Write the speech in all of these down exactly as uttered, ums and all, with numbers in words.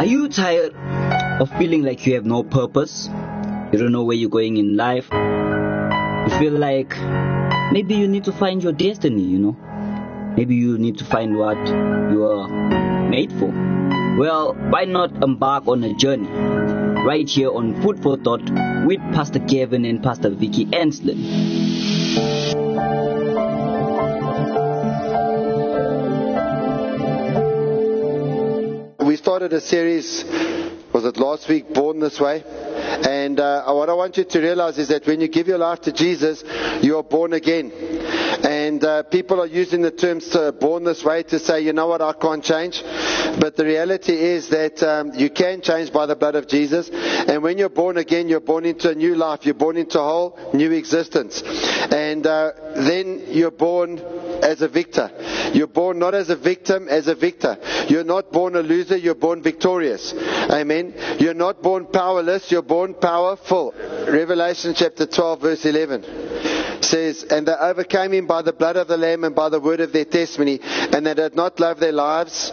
Are you tired of feeling like you have no purpose? You don't know where you're going in life. You feel like maybe you need to find your destiny, you know. Maybe you need to find what you are made for. Well, why not embark on a journey right here on Food for Thought with Pastor Kevin and Pastor Vicky Enslin. We started a series, was it last week, Born This Way? And uh, what I want you to realize is that when you give your life to Jesus, you are born again. And uh, people are using the terms uh, born this way to say, you know what, I can't change. But the reality is that um, you can change by the blood of Jesus. And when you're born again, you're born into a new life. You're born into a whole new existence. And uh, then you're born as a victor. You're born not as a victim, as a victor. You're not born a loser, you're born victorious. Amen. You're not born powerless, you're born powerful. Revelation chapter twelve verse eleven says, and they overcame him by the blood of the Lamb and by the word of their testimony, and they did not love their lives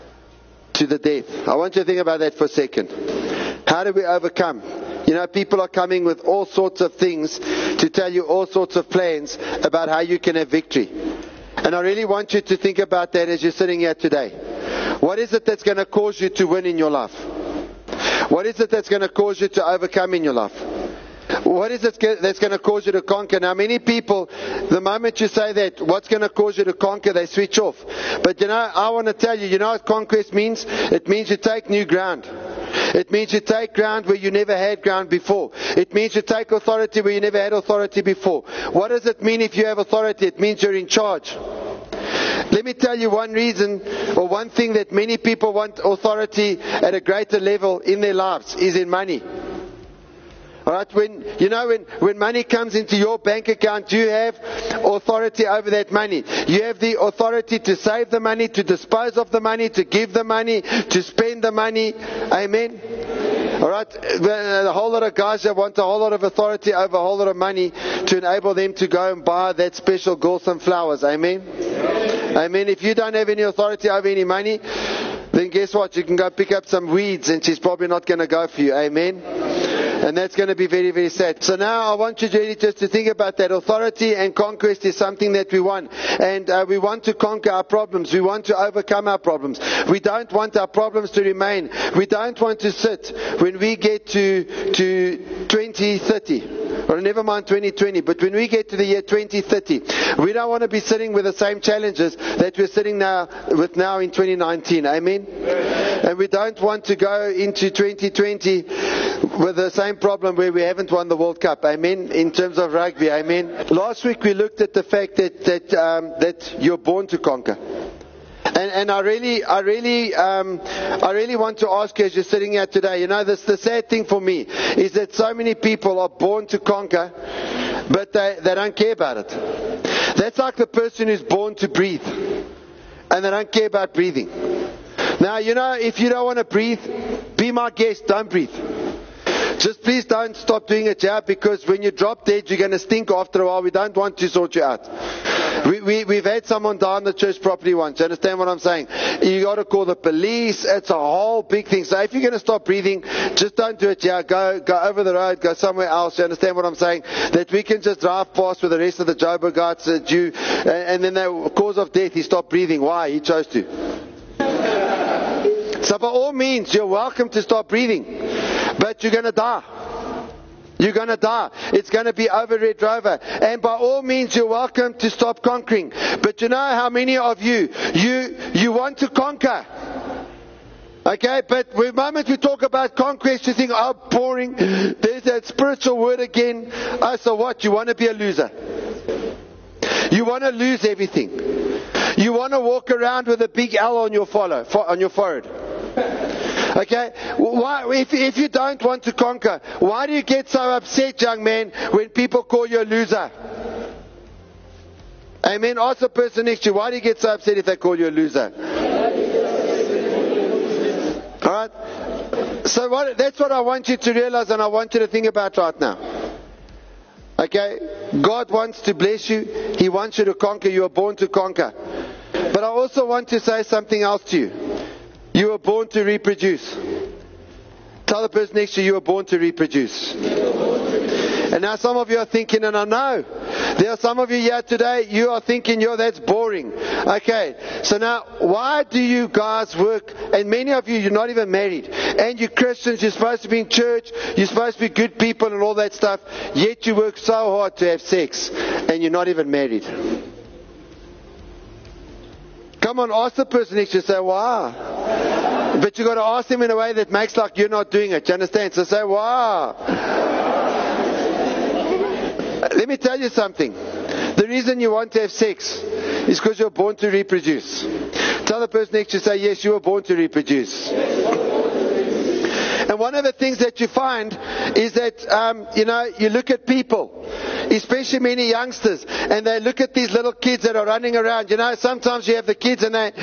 to the death. I want you to think about that for a second. How do we overcome? You know, people are coming with all sorts of things to tell you all sorts of plans about how you can have victory. And I really want you to think about that as you're sitting here today. What is it that's going to cause you to win in your life? What is it that's going to cause you to overcome in your life? What is it that's going to cause you to conquer? Now, many people, the moment you say that, what's going to cause you to conquer, they switch off. But you know, I want to tell you, you know what conquest means? It means you take new ground. It means you take ground where you never had ground before. It means you take authority where you never had authority before. What does it mean if you have authority? It means you're in charge. Let me tell you one reason or one thing that many people want authority at a greater level in their lives is in money. Alright, when, you know, when, when money comes into your bank account, you have authority over that money. You have the authority to save the money, to dispose of the money, to give the money, to spend the money. Amen. Alright, a whole lot of guys that want a whole lot of authority over a whole lot of money to enable them to go and buy that special girl some flowers. Amen. Amen. If you don't have any authority over any money, then guess what? You can go pick up some weeds and she's probably not going to go for you. Amen. And that's going to be very, very sad. So now I want you really just to think about that. Authority and conquest is something that we want. And uh, we want to conquer our problems. We want to overcome our problems. We don't want our problems to remain. We don't want to sit when we get to, to twenty thirty. Or never mind twenty twenty. But when we get to the year twenty thirty, we don't want to be sitting with the same challenges that we're sitting now with now in twenty nineteen. Amen? And we don't want to go into twenty twenty with the same problem where we haven't won the World Cup. Amen. In terms of rugby. Amen. Last week we looked at the fact that that um, that you're born to conquer. And, and I really, I really, um, I really want to ask you as you're sitting here today. You know, this the sad thing for me is that so many people are born to conquer, but they they don't care about it. That's like the person who's born to breathe, and they don't care about breathing. Now, you know, if you don't want to breathe, be my guest. Don't breathe. Just please don't stop doing it, yeah, because when you drop dead, you're going to stink after a while. We don't want to sort you out. We, we, we've had someone die on the church property once. You understand what I'm saying? You got to call the police. It's a whole big thing. So if you're going to stop breathing, just don't do it, yeah. Go, go over the road. Go somewhere else. You understand what I'm saying? That we can just drive past with the rest of the Joburgites, uh, Jew, and, and then the cause of death, he stopped breathing. Why? He chose to. So by all means, you're welcome to stop breathing. But you're going to die. You're going to die. It's going to be over Red Rover. And by all means, you're welcome to stop conquering. But you know how many of you, you, you want to conquer. Okay, but the moment we talk about conquest, you think, oh, boring. There's that spiritual word again. Oh, so what? You want to be a loser. You want to lose everything. You want to walk around with a big L on your, follow, on your forehead. Okay, why, if, if you don't want to conquer, why do you get so upset, young man, when people call you a loser? Amen. Ask the person next to you, why do you get so upset if they call you a loser? Alright? So what, that's what I want you to realize and I want you to think about right now. Okay? God wants to bless you. He wants you to conquer. You are born to conquer. But I also want to say something else to you. You were born to reproduce. Tell the person next to you, you were born to reproduce. And now some of you are thinking, and I know, there are some of you here today, you are thinking, yo, that's boring. Okay, so now, why do you guys work, and many of you, you're not even married, and you're Christians, you're supposed to be in church, you're supposed to be good people and all that stuff, yet you work so hard to have sex, and you're not even married. Come on, ask the person next to you, say, wow. But you got to ask them in a way that makes like you're not doing it, you understand? So say, wow. Let me tell you something. The reason you want to have sex is because you're born to reproduce. Tell the person next to you, say, yes, you were born to reproduce. And one of the things that you find is that, um, you know, you look at people, especially many youngsters, and they look at these little kids that are running around. You know, sometimes you have the kids and they...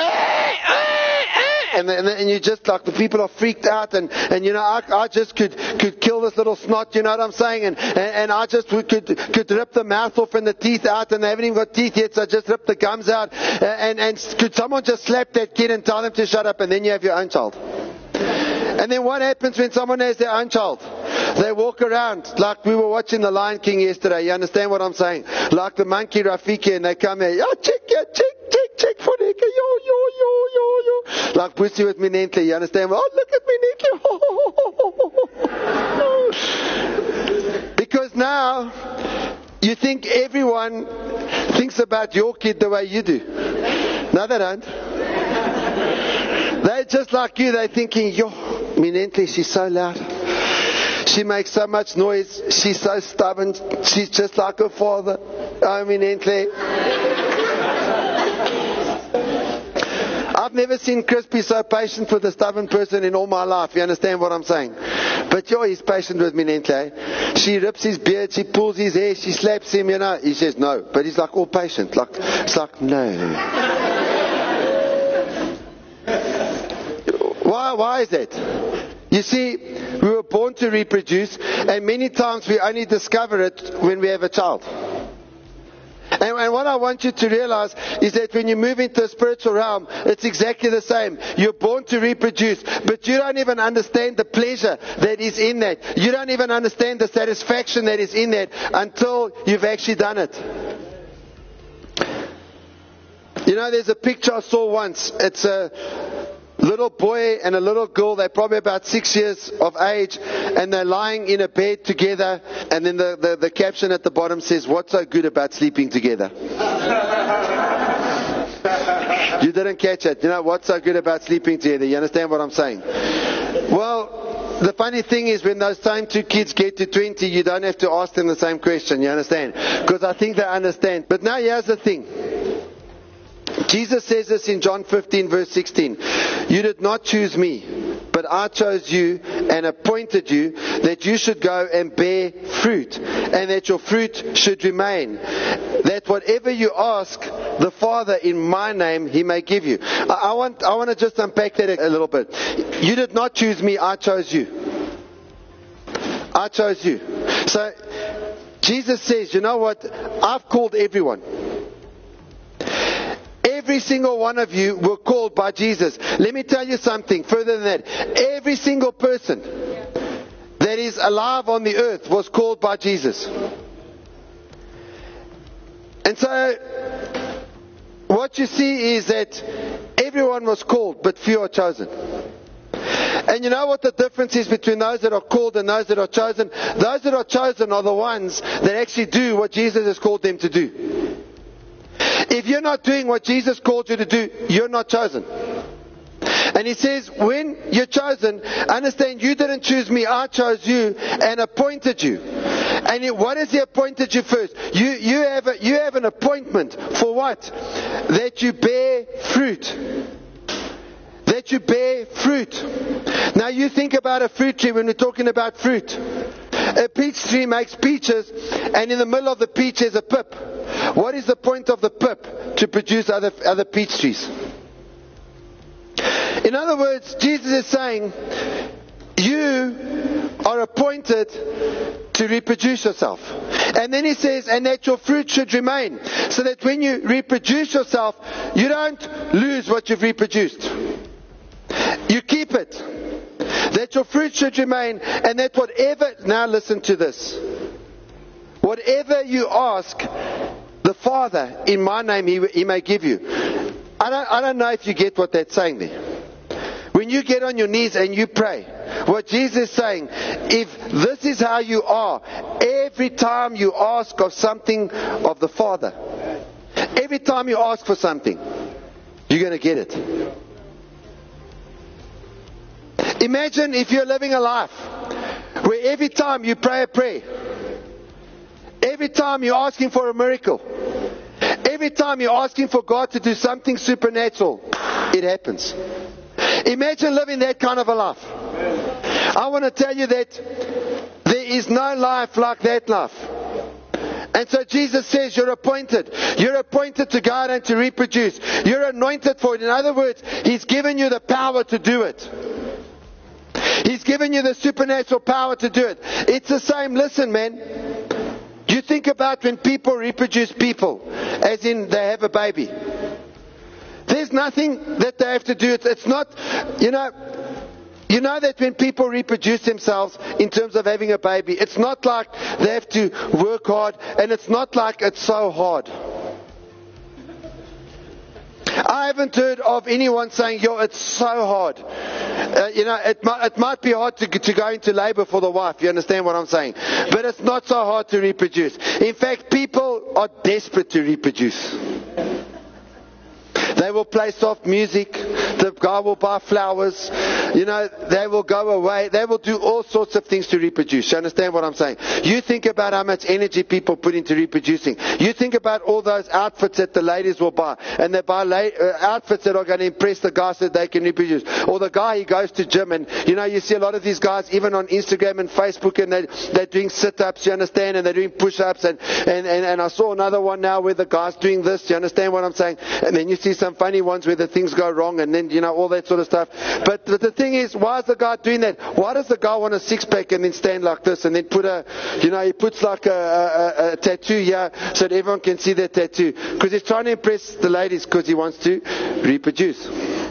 And, and, and you just like the people are freaked out, and, and you know I, I just could could kill this little snot, you know what I'm saying, and, and, and I just could could rip the mouth off and the teeth out, and they haven't even got teeth yet, so I just rip the gums out, and and could someone just slap that kid and tell them to shut up, and then you have your own child. And then what happens when someone has their own child? They walk around like we were watching The Lion King yesterday. You understand what I'm saying? Like the monkey Rafiki, and they come here, oh, check, yeah, check, check, check for the yo, yo, yo, yo, yo. Like pussy with Minentle. You understand? Oh, look at Minentle. Because now you think everyone thinks about your kid the way you do. No, they don't. They're just like you. They're thinking, yo, Minentle, she's so loud. She makes so much noise. She's so stubborn. She's just like her father. Oh, Minentle. I've never seen Chris be so patient with a stubborn person in all my life. You understand what I'm saying? But yo, he's patient with Minentle. She rips his beard. She pulls his hair. She slaps him, you know. He says no. But he's like all patient. Like, it's like, no. Why, why is that? You see, we were born to reproduce, and many times we only discover it when we have a child. And, and what I want you to realize is that when you move into a spiritual realm, it's exactly the same. You're born to reproduce, but you don't even understand the pleasure that is in that. You don't even understand the satisfaction that is in that until you've actually done it. You know, there's a picture I saw once. It's a little boy and a little girl. They're probably about six years of age, and they're lying in a bed together, and then the, the, the caption at the bottom says, what's so good about sleeping together? You didn't catch it. You know, what's so good about sleeping together? You understand what I'm saying? Well, the funny thing is when those same two kids get to twenty, you don't have to ask them the same question. You understand? Because I think they understand. But now here's the thing. Jesus says this in John fifteen verse sixteen. You did not choose me, but I chose you and appointed you that you should go and bear fruit, and that your fruit should remain. That whatever you ask the Father in my name, He may give you. I, I want, I want to just unpack that a little bit. You did not choose me, I chose you. I chose you. So, Jesus says, you know what? I've called everyone. Every single one of you were called by Jesus. Let me tell you something further than that. Every single person that is alive on the earth was called by Jesus. And so, what you see is that everyone was called, but few are chosen. And you know what the difference is between those that are called and those that are chosen? Those that are chosen are the ones that actually do what Jesus has called them to do. If you're not doing what Jesus called you to do, you're not chosen. And He says, when you're chosen, understand you didn't choose me, I chose you and appointed you. And what has He appointed you first? You, you, have a, you have an appointment for what? That you bear fruit. That you bear fruit. Now you think about a fruit tree when we're talking about fruit. A peach tree makes peaches, and in the middle of the peach is a pip. What is the point of the pip? To produce other, other peach trees. In other words, Jesus is saying, you are appointed to reproduce yourself. And then He says, and that your fruit should remain. So that when you reproduce yourself, you don't lose what you've reproduced. that your fruit should remain, and that whatever, now listen to this, whatever you ask the Father in my name, He, he may give you. I don't, I don't know if you get what that's saying there. When you get on your knees and you pray, what Jesus is saying, if this is how you are, every time you ask of something of the Father, every time you ask for something, you're going to get it. Imagine if you're living a life where every time you pray a prayer, every time you're asking for a miracle, every time you're asking for God to do something supernatural, it happens. Imagine living that kind of a life. I want to tell you that there is no life like that life. And so Jesus says you're appointed. You're appointed to go out and to reproduce. You're anointed for it. In other words, He's given you the power to do it. He's given you the supernatural power to do it. It's the same. Listen, man. You think about when people reproduce people, as in they have a baby. There's nothing that they have to do. It's, it's not, you know, you know that when people reproduce themselves in terms of having a baby, it's not like they have to work hard, and it's not like it's so hard. I haven't heard of anyone saying, yo, it's so hard. Uh, you know, it might, it might be hard to, to go into labor for the wife. You understand what I'm saying? But it's not so hard to reproduce. In fact, people are desperate to reproduce. They will play soft music. The guy will buy flowers. You know, they will go away. They will do all sorts of things to reproduce. You understand what I'm saying? You think about how much energy people put into reproducing. You think about all those outfits that the ladies will buy. And they buy la- uh, outfits that are going to impress the guys so that they can reproduce. Or the guy, he goes to gym. And, you know, you see a lot of these guys, even on Instagram and Facebook, and they, they're doing sit-ups, you understand? And they're doing push-ups. And, and, and, and I saw another one now where the guy's doing this. You understand what I'm saying? And then you see some funny ones where the things go wrong, and then, you know, all that sort of stuff. But, but the thing is, why is the guy doing that? Why does the guy want a six-pack and then stand like this and then put a, you know, he puts like a, a, a, a tattoo here so that everyone can see that tattoo? Because he's trying to impress the ladies because he wants to reproduce.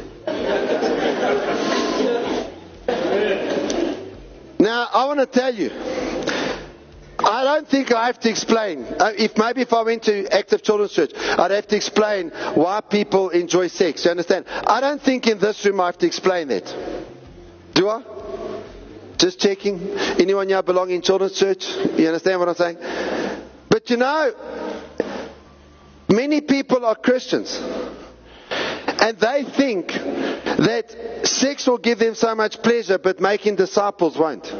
Now, I want to tell you, I don't think I have to explain. Uh, if maybe if I went to Active Children's Church, I'd have to explain why people enjoy sex. You understand? I don't think in this room I have to explain that. Do I? Just checking. Anyone here belong in Children's Church? You understand what I'm saying? But you know, many people are Christians, and they think that sex will give them so much pleasure, but making disciples won't.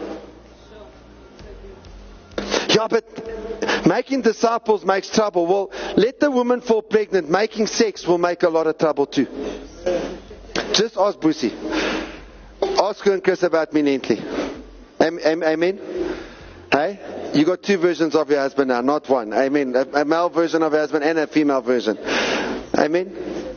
Yeah, but making disciples makes trouble. Well, let the woman fall pregnant. Making sex will make a lot of trouble too. Just ask Busi. Ask her and Chris about me Nentley. Amen? Hey? You got two versions of your husband now, not one. Amen. A, a male version of your husband and a female version. Amen?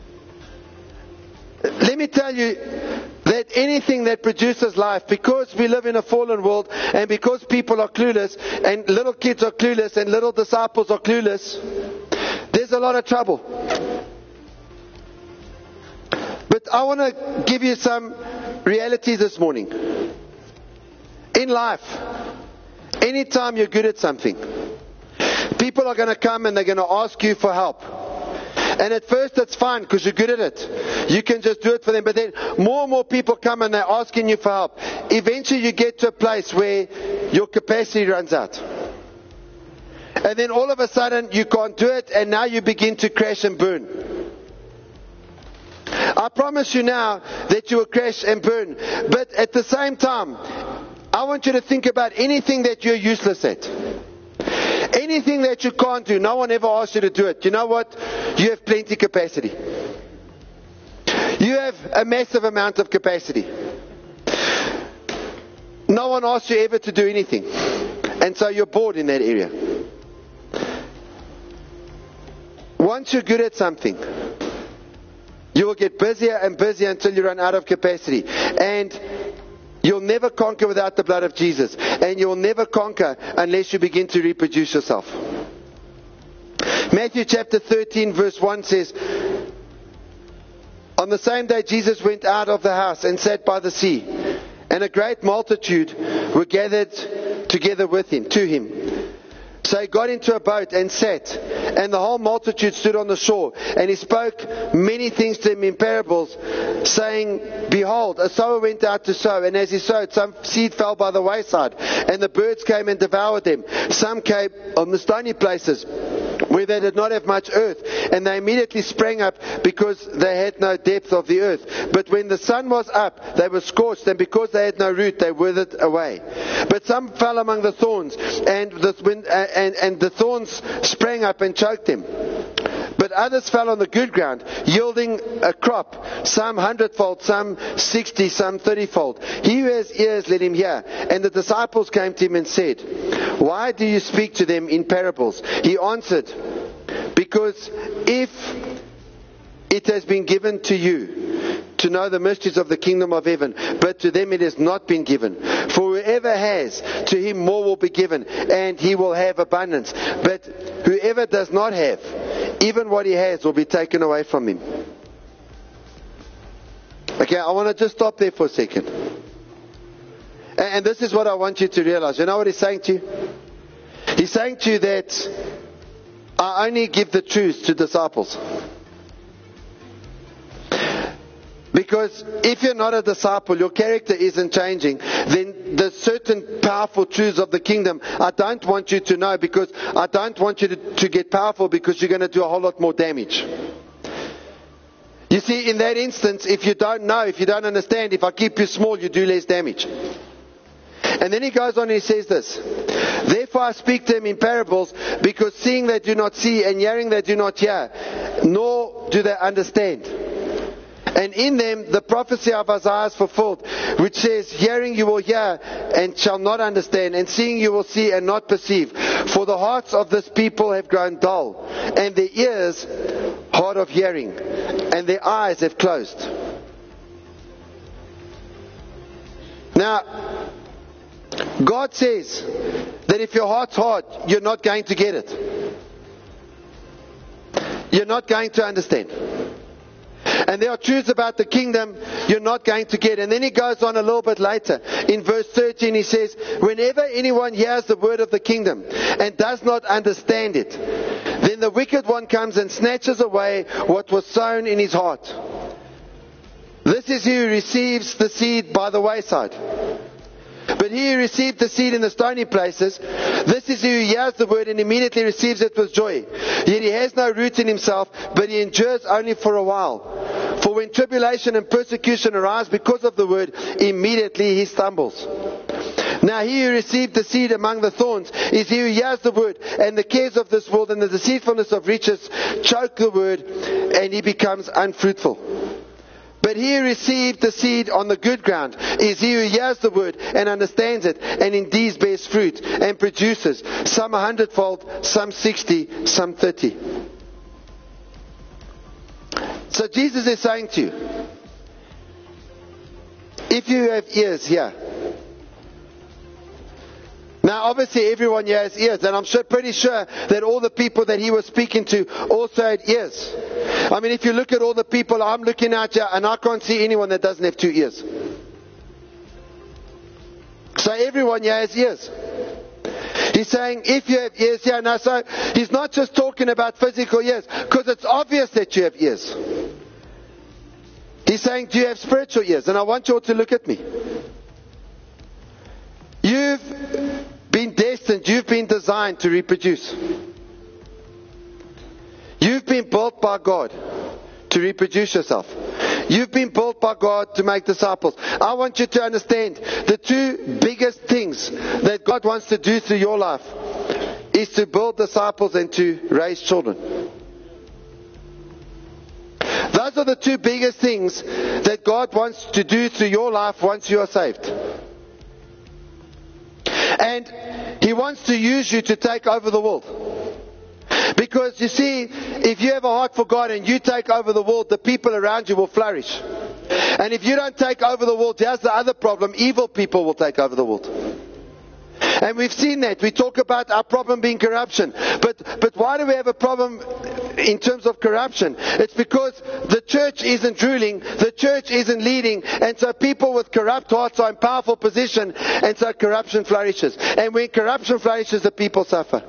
Let me tell you that anything that produces life, because we live in a fallen world and because people are clueless and little kids are clueless and little disciples are clueless, there's a lot of trouble. But I want to give you some realities this morning. In life, anytime you're good at something, people are going to come and they're going to ask you for help. And at first it's fine because you're good at it. You can just do it for them. But then more and more people come and they're asking you for help. Eventually you get to a place where your capacity runs out. And then all of a sudden you can't do it, and now you begin to crash and burn. I promise you now that you will crash and burn. But at the same time, I want you to think about anything that you're useless at. Anything that you can't do. No one ever asked you to do it. You know what? You have plenty capacity. You have a massive amount of capacity. No one asked you ever to do anything. And so you're bored in that area. Once you're good at something, you will get busier and busier until you run out of capacity. And you'll never conquer without the blood of Jesus. And you'll never conquer unless you begin to reproduce yourself. Matthew chapter thirteen verse one says, on the same day Jesus went out of the house and sat by the sea. and a great multitude were gathered together with him, to him. So he got into a boat and sat, and the whole multitude stood on the shore. And he spoke many things to them in parables, saying, Behold, a sower went out to sow, and as he sowed, some seed fell by the wayside, and the birds came and devoured them. Some came on the stony places, where they did not have much earth, and they immediately sprang up, because they had no depth of the earth. But when the sun was up, they were scorched, and because they had no root, they withered away. But some fell among the thorns, and the, when, uh, and, and the thorns sprang up and choked them. But others fell on the good ground, yielding a crop, some hundredfold, some sixty, some thirtyfold. He who has ears, let him hear. And the disciples came to him and said, Why do you speak to them in parables? He answered, Because if it has been given to you to know the mysteries of the kingdom of heaven, but to them it has not been given. For whoever has, to him more will be given, and he will have abundance. But whoever does not have, even what he has will be taken away from him. Okay, I want to just stop there for a second. And this is what I want you to realize. You know what he's saying to you? He's saying to you that I only give the truth to disciples. Because if you're not a disciple, your character isn't changing, then the certain powerful truths of the kingdom, I don't want you to know, because I don't want you to, to get powerful, because you're going to do a whole lot more damage. You see, in that instance, if you don't know, if you don't understand, if I keep you small, you do less damage. And then he goes on and he says this, Therefore I speak to them in parables, because seeing they do not see, and hearing they do not hear, nor do they understand. And in them the prophecy of Isaiah is fulfilled, which says, Hearing you will hear and shall not understand, and seeing you will see and not perceive. For the hearts of this people have grown dull, and their ears hard of hearing, and their eyes have closed. Now, God says that if your heart's hard, you're not going to get it. You're not going to understand. And there are truths about the kingdom you're not going to get. And then he goes on a little bit later. In verse thirteen he says, Whenever anyone hears the word of the kingdom and does not understand it, then the wicked one comes and snatches away what was sown in his heart. This is he who receives the seed by the wayside. But he who received the seed in the stony places, this is he who hears the word and immediately receives it with joy. Yet he has no root in himself, but he endures only for a while. For when tribulation and persecution arise because of the word, immediately he stumbles. Now he who received the seed among the thorns is he who hears the word, and the cares of this world and the deceitfulness of riches choke the word, and he becomes unfruitful. But he who received the seed on the good ground is he who hears the word and understands it, and indeed bears fruit and produces, some a hundredfold, some sixty, some thirty. So Jesus is saying to you, if you have ears, hear. Now obviously everyone here has ears, and I'm sure, pretty sure that all the people that he was speaking to also had ears. I mean, if you look at all the people I'm looking at here, and I can't see anyone that doesn't have two ears. So everyone here has ears. He's saying, if you have ears here, now so he's not just talking about physical ears, because it's obvious that you have ears. He's saying, do you have spiritual ears? And I want you all to look at me. You've been destined, you've been designed to reproduce. You've been built by God to reproduce yourself. You've been built by God to make disciples. I want you to understand the two biggest things that God wants to do through your life is to build disciples and to raise children. Those are the two biggest things that God wants to do through your life once you are saved. And He wants to use you to take over the world. Because you see, if you have a heart for God and you take over the world, the people around you will flourish. And if you don't take over the world, here's the other problem: evil people will take over the world. And we've seen that. We talk about our problem being corruption. But, but why do we have a problem in terms of corruption. It's because the church isn't ruling, the church isn't leading, and so people with corrupt hearts are in powerful position, and so corruption flourishes. And when corruption flourishes, the people suffer.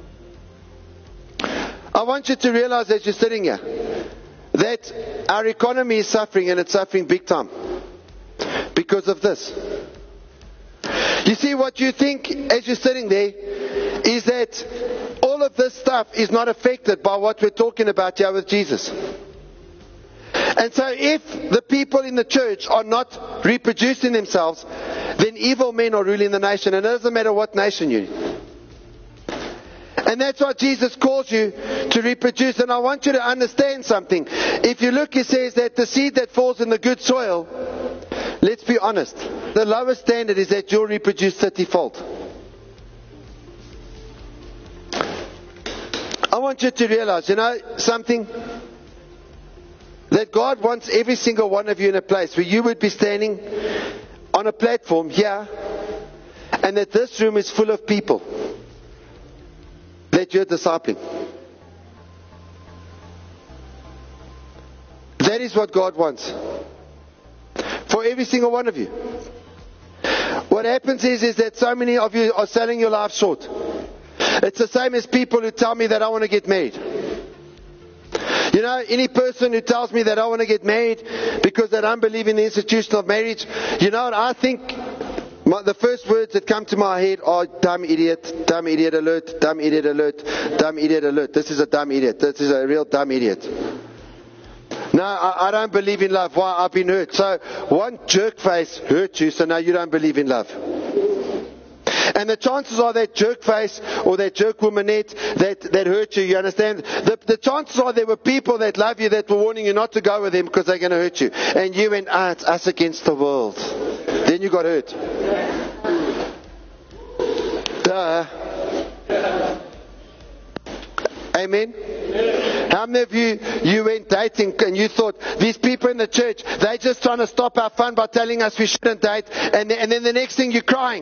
I want you to realize as you're sitting here that our economy is suffering, and it's suffering big time because of this. You see, what you think as you're sitting there is that all of this stuff is not affected by what we're talking about here with Jesus. And so if the people in the church are not reproducing themselves, then evil men are ruling the nation. And it doesn't matter what nation you're in. And that's why Jesus calls you to reproduce. And I want you to understand something. If you look, he says that the seed that falls in the good soil, let's be honest, the lowest standard is that you'll reproduce thirty-fold. I want you to realize, you know, something? That God wants every single one of you in a place where you would be standing on a platform here, and that this room is full of people that you're discipling. That is what God wants for every single one of you. What happens is, is that so many of you are selling your life short. It's the same as people who tell me that I want to get married. You know, any person who tells me that I want to get married because they don't believe in the institution of marriage, you know what I think? My, the first words that come to my head are dumb idiot, dumb idiot alert, dumb idiot alert, dumb idiot alert. This is a dumb idiot. This is a real dumb idiot. No, I, I don't believe in love. Why? I've been hurt. So one jerk face hurt you, so now you don't believe in love. And the chances are that jerk face or that jerk womanette that, that hurt you, you understand? The, the chances are there were people that love you that were warning you not to go with them because they're going to hurt you. And you went, ah, it's us against the world. Then you got hurt. Duh. Amen? How many of you, you went dating and you thought, these people in the church, they're just trying to stop our fun by telling us we shouldn't date, and, and then the next thing you're crying.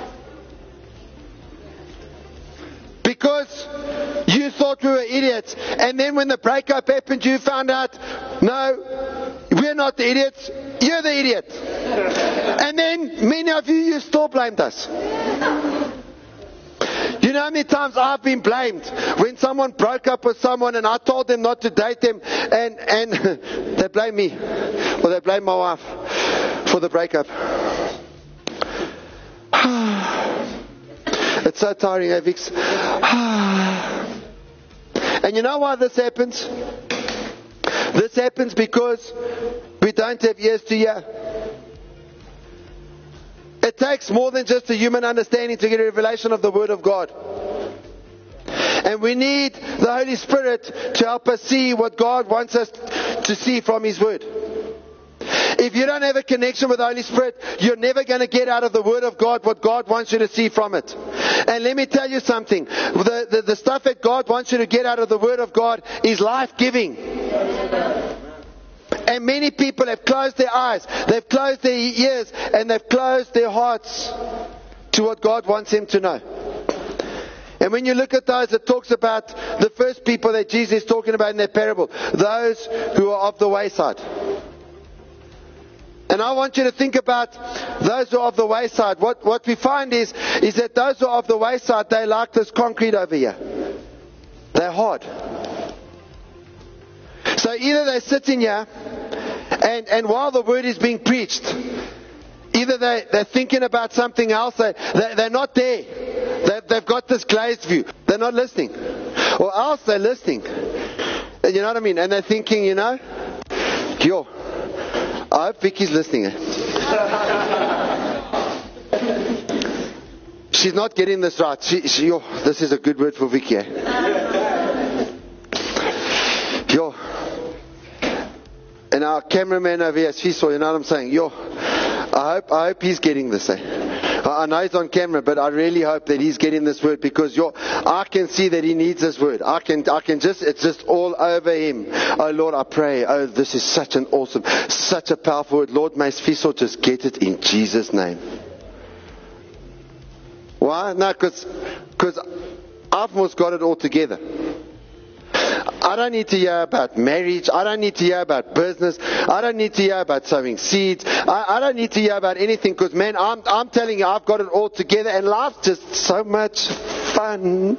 Because you thought we were idiots. And then when the breakup happened, you found out, no, we're not the idiots. You're the idiot. And then many of you, you still blamed us. You know how many times I've been blamed when someone broke up with someone and I told them not to date them, and, and they blame me. Or they blame my wife for the breakup. It's so tiring, eh, Vix? And you know why this happens? This happens because we don't have ears to hear. It takes more than just a human understanding to get a revelation of the Word of God. And we need the Holy Spirit to help us see what God wants us to see from His Word. If you don't have a connection with the Holy Spirit, you're never going to get out of the Word of God what God wants you to see from it. And let me tell you something. The, the, the stuff that God wants you to get out of the Word of God is life-giving. And many people have closed their eyes, they've closed their ears, and they've closed their hearts to what God wants them to know. And when you look at those, it talks about the first people that Jesus is talking about in that parable, those who are of the wayside. And I want you to think about those who are of the wayside. What, what we find is, is that those who are of the wayside, they like this concrete over here. They're hard. So either they're sitting here, and, and while the word is being preached, either they, they're thinking about something else, they, they, they're not there. They, they've got this glazed view. They're not listening. Or else they're listening. And you know what I mean? And they're thinking, you know, yo, I hope Vicky's listening. She's not getting this right. She, she, yo, this is a good word for Vicky. Eh? Yo. And our cameraman over here, Fiso, you know what I'm saying? Yo, I hope, I hope he's getting this. Eh? I know he's on camera, but I really hope that he's getting this word, because yo, I can see that he needs this word. I can, I can just, it's just all over him. Oh Lord, I pray. Oh, this is such an awesome, such a powerful word. Lord, may Fiso just get it in Jesus' name. Why? No, because, because I've almost got it all together. I don't need to hear about marriage. I don't need to hear about business. I don't need to hear about sowing seeds. I, I don't need to hear about anything because, man, I'm, I'm telling you, I've got it all together and life's just so much fun.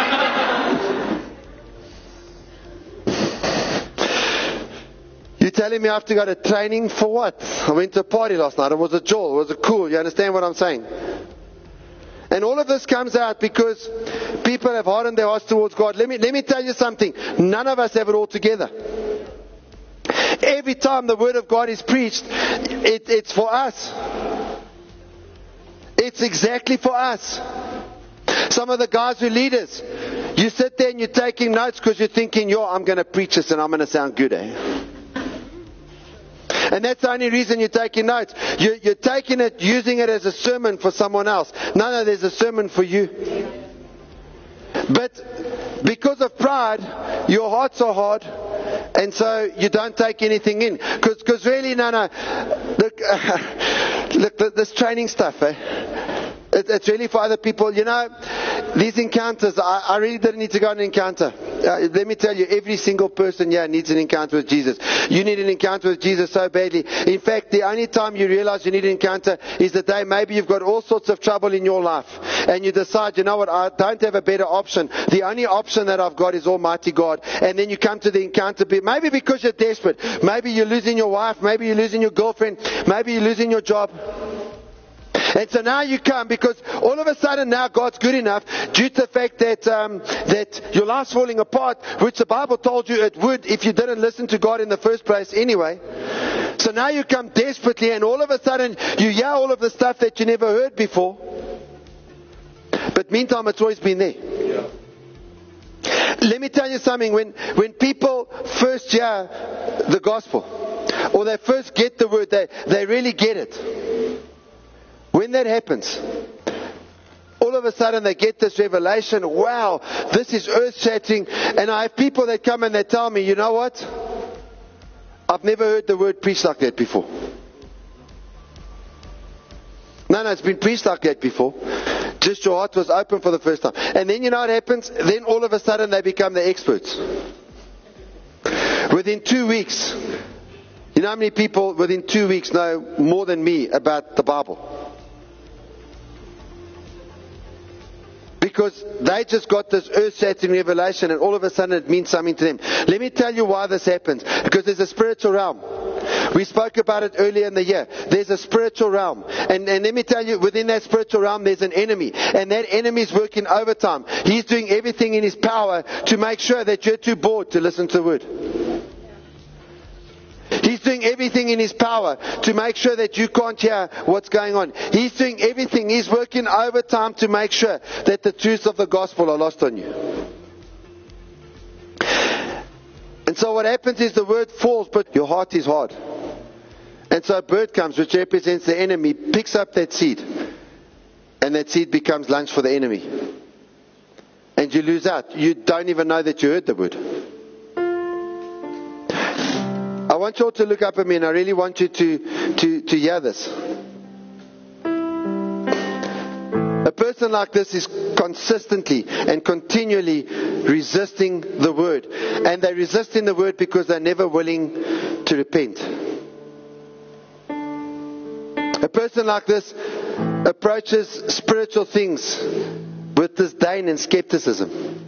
You're telling me I have to go to training for what? I went to a party last night. It was a joy. It was a cool. You understand what I'm saying? And all of this comes out because people have hardened their hearts towards God. Let me, let me tell you something. None of us have it all together. Every time the Word of God is preached, it, it's for us. It's exactly for us. Some of the guys who are leaders, you sit there and you're taking notes because you're thinking, yo, I'm going to preach this and I'm going to sound good, eh? And that's the only reason you're taking notes. You're, you're taking it, using it as a sermon for someone else. No, no, there's a sermon for you. But because of pride, your hearts are hard, and so you don't take anything in. Because really, no, no. Look, uh, look, this training stuff, eh? It, it's really for other people. You know, these encounters, I, I really didn't need to go on an encounter. Uh, let me tell you, every single person here needs an encounter with Jesus. You need an encounter with Jesus so badly. In fact, the only time you realize you need an encounter is the day maybe you've got all sorts of trouble in your life. And you decide, you know what, I don't have a better option. The only option that I've got is Almighty God. And then you come to the encounter, maybe because you're desperate. Maybe you're losing your wife. Maybe you're losing your girlfriend. Maybe you're losing your job. And so now you come because all of a sudden now God's good enough due to the fact that um, that your life's falling apart, which the Bible told you it would if you didn't listen to God in the first place anyway. So now you come desperately and all of a sudden you hear all of the stuff that you never heard before. But meantime it's always been there. Yeah. Let me tell you something. When, when people first hear the gospel or they first get the word, they, they really get it. When that happens, all of a sudden they get this revelation, wow, this is earth-shattering. And I have people that come and they tell me, you know what? I've never heard the word preached like that before. No, no, it's been preached like that before. Just your heart was open for the first time. And then you know what happens? Then all of a sudden they become the experts. Within two weeks, you know how many people within two weeks know more than me about the Bible? Because they just got this earth-shattering revelation and all of a sudden it means something to them. Let me tell you why this happens. Because there's a spiritual realm. We spoke about it earlier in the year. There's a spiritual realm. And, and let me tell you, within that spiritual realm there's an enemy. And that enemy is working overtime. He's doing everything in his power to make sure that you're too bored to listen to the word. He's doing everything in his power to make sure that you can't hear what's going on. He's doing everything. He's working overtime to make sure that the truths of the gospel are lost on you. And so what happens is the word falls, but your heart is hard. And so a bird comes, which represents the enemy, picks up that seed. And that seed becomes lunch for the enemy. And you lose out. You don't even know that you heard the word. I want you all to look up at me and I really want you to, to, to hear this. A person like this is consistently and continually resisting the word. And they're resisting the word because they're never willing to repent. A person like this approaches spiritual things with disdain and skepticism.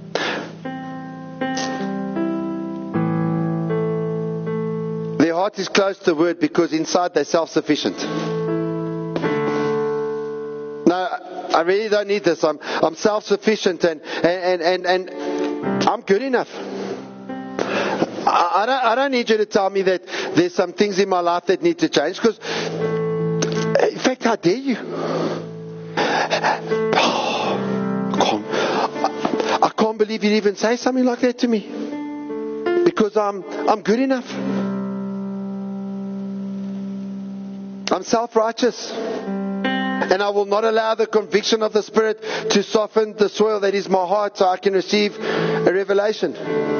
Their heart is close to the word because inside they're self-sufficient. No, I really don't need this. I'm, I'm self-sufficient and, and, and, and, and I'm good enough. I, I, don't, I don't need you to tell me that there's some things in my life that need to change because, in fact, how dare you? Oh, I, can't, I, I can't believe you'd even say something like that to me because I'm, I'm good enough. I'm self-righteous. And I will not allow the conviction of the Spirit to soften the soil that is my heart so I can receive a revelation.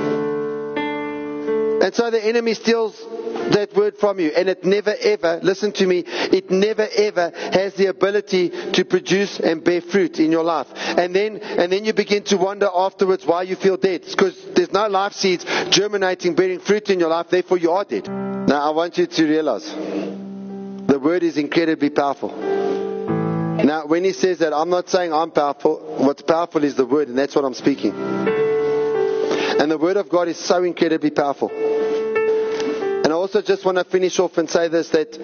And so the enemy steals that word from you. And it never ever, listen to me, it never ever has the ability to produce and bear fruit in your life. And then, and then you begin to wonder afterwards why you feel dead. It's because there's no life seeds germinating, bearing fruit in your life, therefore you are dead. Now I want you to realize the word is incredibly powerful. Now when he says that, I'm not saying I'm powerful. What's powerful is the word, and that's what I'm speaking. And the word of God is so incredibly powerful. And I also just want to finish off and say this, that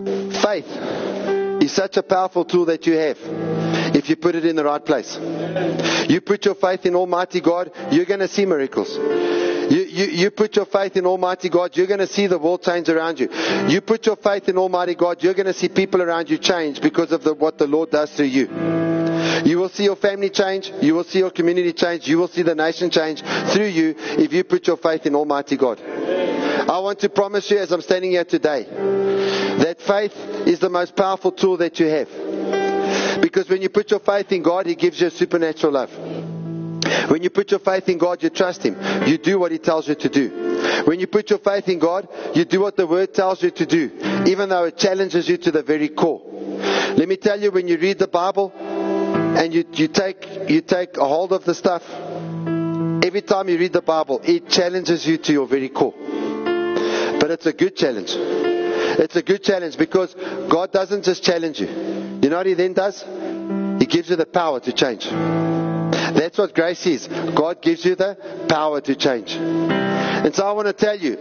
faith is such a powerful tool that you have if you put it in the right place. You put your faith in Almighty God, you're going to see miracles. You, you, you put your faith in Almighty God, you're going to see the world change around you. You put your faith in Almighty God, you're going to see people around you change because of the, what the Lord does through you. You will see your family change, you will see your community change, you will see the nation change through you if you put your faith in Almighty God. I want to promise you as I'm standing here today that faith is the most powerful tool that you have. Because when you put your faith in God, He gives you a supernatural love. When you put your faith in God, you trust Him. You do what He tells you to do. When you put your faith in God, you do what the Word tells you to do, even though it challenges you to the very core. Let me tell you, when you read the Bible and you, you take you take a hold of the stuff, every time you read the Bible, it challenges you to your very core. But it's a good challenge. It's a good challenge because God doesn't just challenge you. You know what He then does? He gives you the power to change. That's what grace is. God gives you the power to change. And so I want to tell you,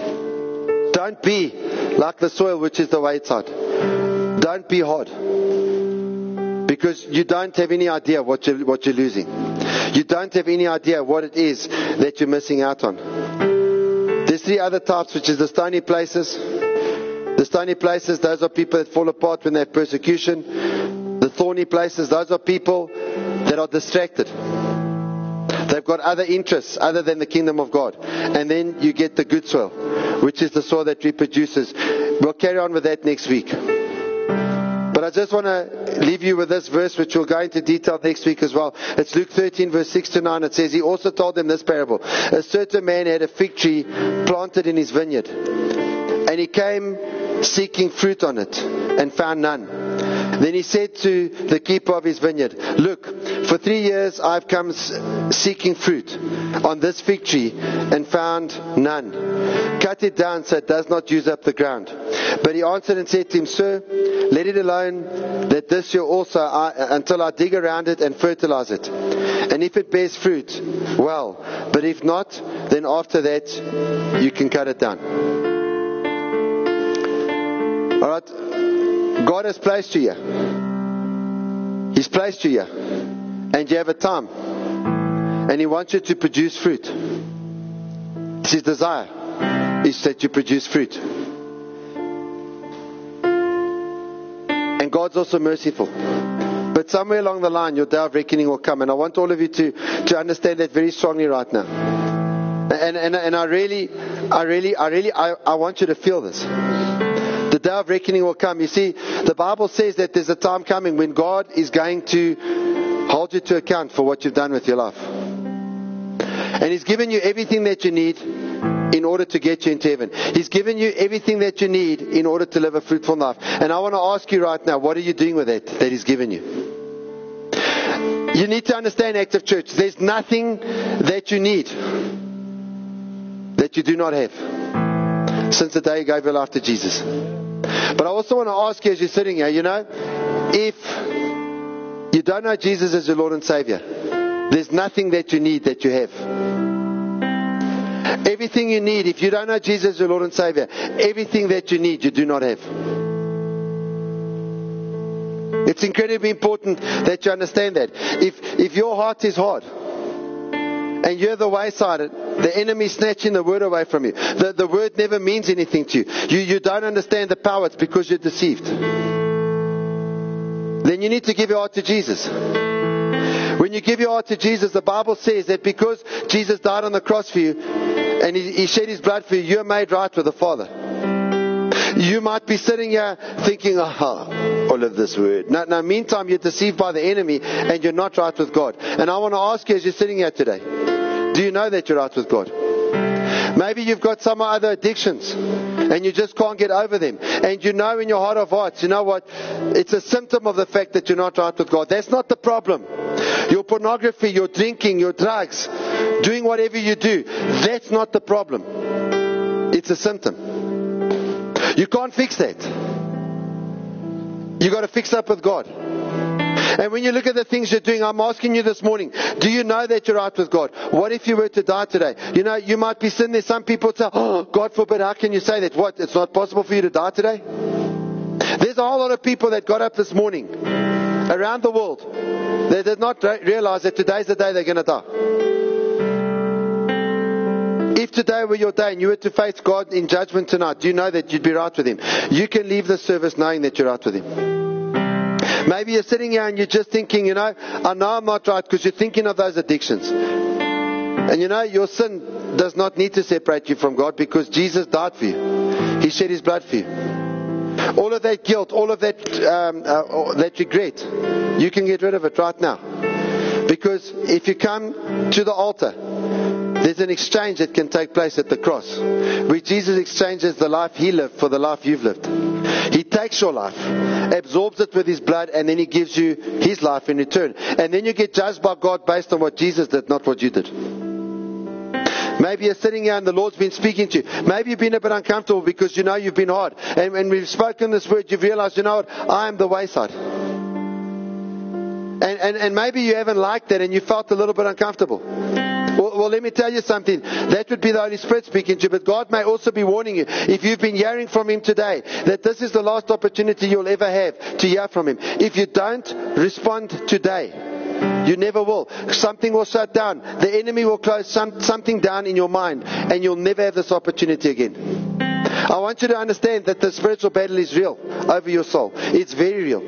don't be like the soil which is the wayside. Don't be hard. Because you don't have any idea what you're, what you're losing. You don't have any idea what it is that you're missing out on. There's three other types, which is the stony places. The stony places, those are people that fall apart when they have persecution. The thorny places, those are people that are distracted. They've got other interests other than the kingdom of God. And then you get the good soil, which is the soil that reproduces. We'll carry on with that next week. But I just want to leave you with this verse, which we'll go into detail next week as well. It's Luke thirteen, verse six to nine. It says, He also told them this parable. A certain man had a fig tree planted in his vineyard, and he came seeking fruit on it and found none. Then he said to the keeper of his vineyard, Look, for three years I've come seeking fruit on this fig tree and found none. Cut it down so it does not use up the ground. But he answered and said to him, Sir, let it alone that this year also I, until I dig around it and fertilize it. And if it bears fruit, well. But if not, then after that you can cut it down. Alright? God has placed you here. He's placed you here. And you have a time. And He wants you to produce fruit. It's His desire, is that you produce fruit. And God's also merciful. But somewhere along the line, your day of reckoning will come. And I want all of you to, to understand that very strongly right now. And, and, and I really, I really, I really, I, I want you to feel this. The day of reckoning will come. You see, the Bible says that there's a time coming when God is going to hold you to account for what you've done with your life. And He's given you everything that you need in order to get you into heaven. He's given you everything that you need in order to live a fruitful life. And I want to ask you right now, what are you doing with that that He's given you? You need to understand, Active Church, there's nothing that you need that you do not have since the day you gave your life to Jesus. But I also want to ask you as you're sitting here, you know, if you don't know Jesus as your Lord and Savior, there's nothing that you need that you have. Everything you need, if you don't know Jesus as your Lord and Savior, everything that you need, you do not have. It's incredibly important that you understand that. If, if your heart is hard, and you're the wayside, the enemy snatching the word away from you. The, the word never means anything to you. you. You don't understand the power. It's because you're deceived. Then you need to give your heart to Jesus. When you give your heart to Jesus, the Bible says that because Jesus died on the cross for you, and he, he shed His blood for you, you're made right with the Father. You might be sitting here thinking, oh, all of this word. No, no, meantime, you're deceived by the enemy and you're not right with God. And I want to ask you as you're sitting here today, do you know that you're right with God? Maybe you've got some other addictions and you just can't get over them. And you know in your heart of hearts, you know what? It's a symptom of the fact that you're not right with God. That's not the problem. Your pornography, your drinking, your drugs, doing whatever you do, that's not the problem. It's a symptom. You can't fix that. You got to fix up with God. And when you look at the things you're doing, I'm asking you this morning, do you know that you're right with God? What if you were to die today? You know, you might be sitting there, some people say, oh, God forbid, how can you say that? What, it's not possible for you to die today? There's a whole lot of people that got up this morning around the world. They did not realize that today's the day they're going to die. If today were your day and you were to face God in judgment tonight, do you know that you'd be right with Him? You can leave the service knowing that you're right with Him. Maybe you're sitting here and you're just thinking, you know, I know I'm not right, because you're thinking of those addictions. And you know, your sin does not need to separate you from God, because Jesus died for you. He shed His blood for you. All of that guilt, all of that um, uh, that regret, you can get rid of it right now. Because if you come to the altar, there's an exchange that can take place at the cross, where Jesus exchanges the life He lived for the life you've lived. He takes your life, absorbs it with His blood, and then He gives you His life in return. And then you get judged by God based on what Jesus did, not what you did. Maybe you're sitting here and the Lord's been speaking to you. Maybe you've been a bit uncomfortable because you know you've been hard. And when we've spoken this word, you've realized, you know what, I am the wayside. And, and, and maybe you haven't liked that and you felt a little bit uncomfortable. Well, well, let me tell you something. That would be the Holy Spirit speaking to you. But God may also be warning you, if you've been hearing from Him today, that this is the last opportunity you'll ever have to hear from Him. If you don't respond today, you never will. Something will shut down. The enemy will close some, something down in your mind, and you'll never have this opportunity again. I want you to understand that the spiritual battle is real over your soul. It's very real.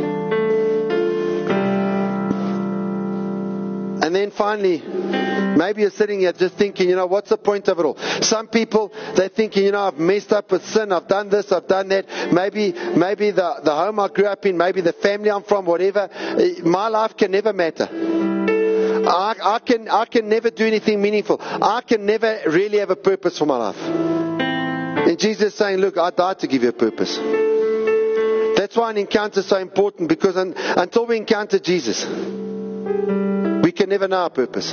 And then finally, maybe you're sitting here just thinking, you know, what's the point of it all? Some people, they're thinking, you know, I've messed up with sin, I've done this, I've done that. Maybe maybe the, the home I grew up in, maybe the family I'm from, whatever. My life can never matter. I, I, can, I can never do anything meaningful. I can never really have a purpose for my life. And Jesus is saying, look, I died to give you a purpose. That's why an encounter is so important, because un, until we encounter Jesus, we can never know our purpose.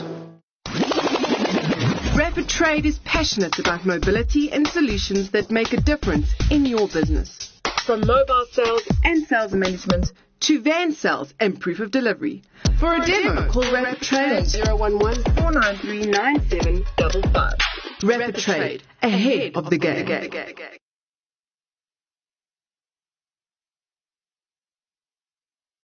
Rapid Trade is passionate about mobility and solutions that make a difference in your business. From mobile sales and sales management to van sales and proof of delivery. For a demo, call Rapid Trade on zero one one, four nine three, nine seven five five. Rapid Trade, ahead of the game.